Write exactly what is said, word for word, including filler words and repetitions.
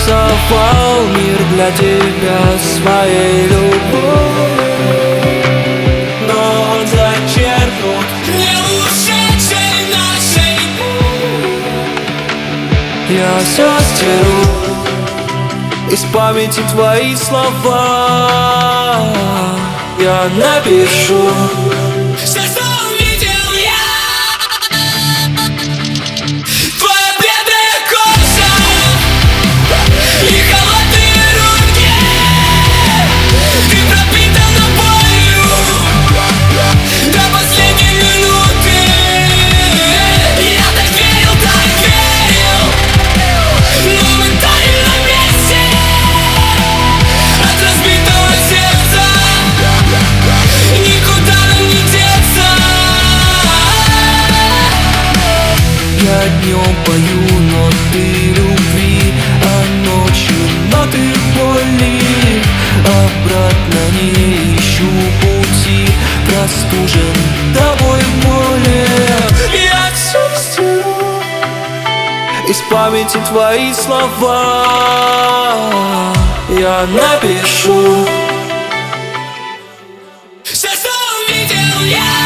нарисовал мир для тебя своей любовью, но он зачеркнут Не ушедшей нашей. Я все стеру из памяти твои слова. Я напишу Все, что увидел я. Твоя бледная кожа и холодные руки. Ты пропитана болью до последней минуты. Я так верил, так верил, но мы таяли на месте от разбитого сердца. Никуда нам не деться. Я днем пою ноты любви, а ночью ноты боли. Обратно не ищу пути, простужен тобой более. Я все стеру из памяти твои слова. Я напишу Все, что увидел я.